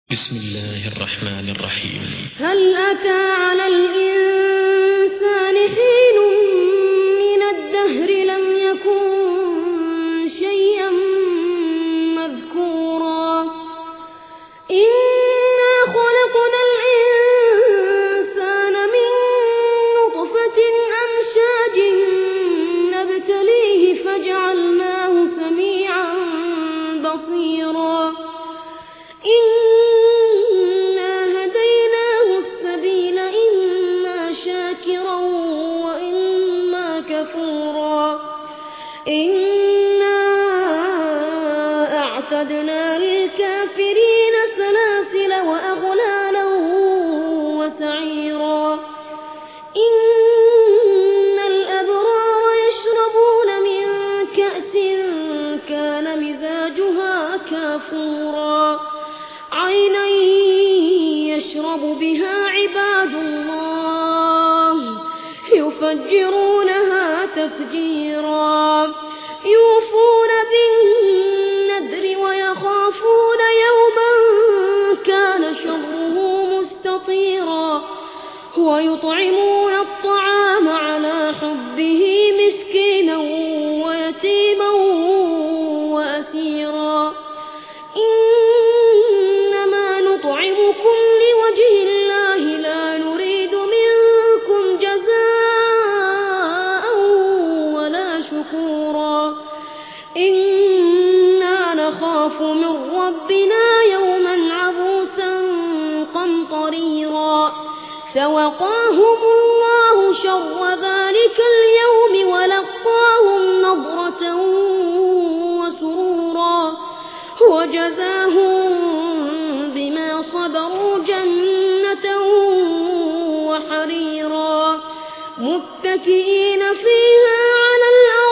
بسم الله الرحمن الرحيم. هل أتى على الإنسان حين من الدهر لم يكن شيئا مذكورا إنا خلقنا الإنسان من نطفة أمشاج نبتليه فجعلناه سميعا بصيرا إنا هديناه السبيل إما شاكرا وإما كفورا إنا أعتدنا للكافرين سلاسل وأغلالا وسعيرا إن الأبرار يشربون من كأس كان مزاجها كافورا عينا يشرب بها عباد الله يفجرونها تفجيرا يوفون بالنذر ويخافون يوما كان شره مستطيرا ويطعمون الطعام على حبه مسكينا ويتيما وأسيرا نطعمكم لوجه الله لا نريد منكم جزاء ولا شكورا إنا نخاف من ربنا يوما عبوسا قمطريرا فوقاهم الله شر ذلك اليوم ولقاهم نضرة وسرورا وجزاهم بما صبروا جنة وحريرا متكئين فيها على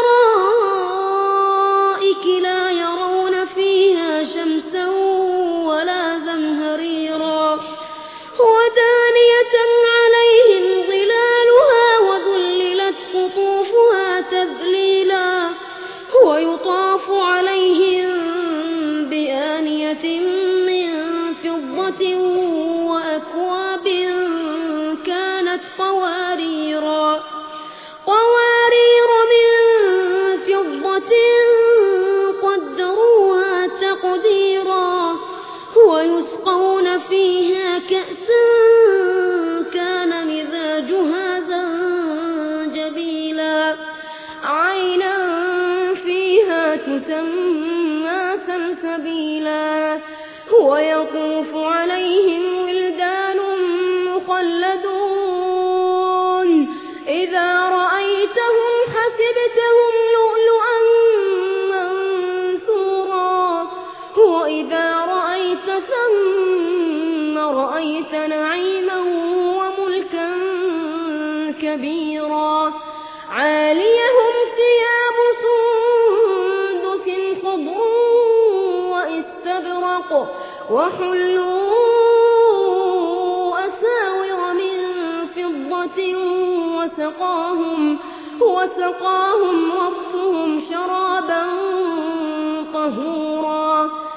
الأرائك لا يرون فيها شمسا ولا زمهريرا ودانية عليهم ظلالها وذللت قطوفها تذليلا ويطاف عليهم بآنية من فضة وأكواب كانت قوارير من فضة قدروها تقديرا ويسقون فيها كأسا كان مزاجها زنجبيلا عينا فيها تسمى سلسبيلا ويطوف عليهم ولدان مخلدون إذا رأيتهم حسبتهم لؤلؤا منثورا وإذا رأيت ثم رأيت نعيما وملكا كبيرا عاليهم ثياب سندس خضر واستبرق وحلوا أساور من فضة وسقاهم ربهم شرابا طهورا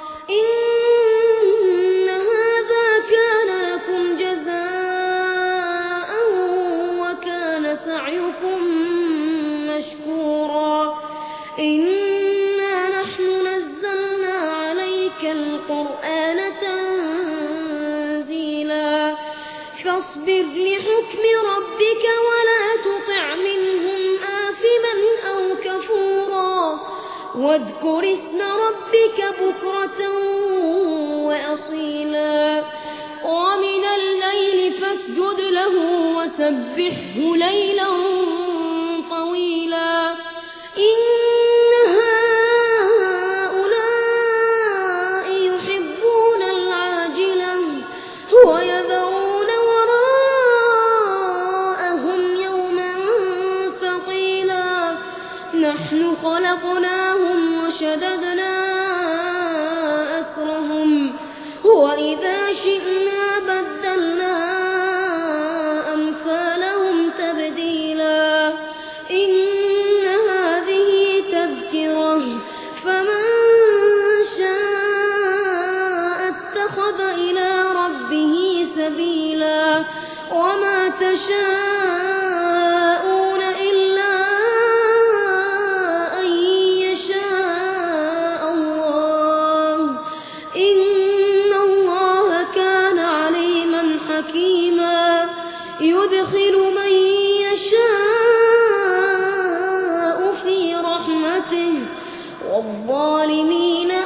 إن هذا كان لكم جزاء وكان سعيكم مشكورا إنا نحن نزلنا عليك القرآن تنزيلا فاصبر لحكم ربك ولا تطع منهم آثما أو كفورا واذكر اسم ربك بكرة وأصيلا ومن الليل فاسجد له وسبحه ليلا طويلا إن هؤلاء يحبون العاجلة ويذرون وراءهم يوما ثقيلا نحن خلقناهم وشددنا أسرهم وإذا شئنا بدلنا أمثالهم تبديلا إن هذه تذكرة فمن شاء اتخذ إلى سبيلا وما تشاءون إلا أن يشاء الله إن الله كان عليما حكيما يدخل من يشاء في رحمته والظالمين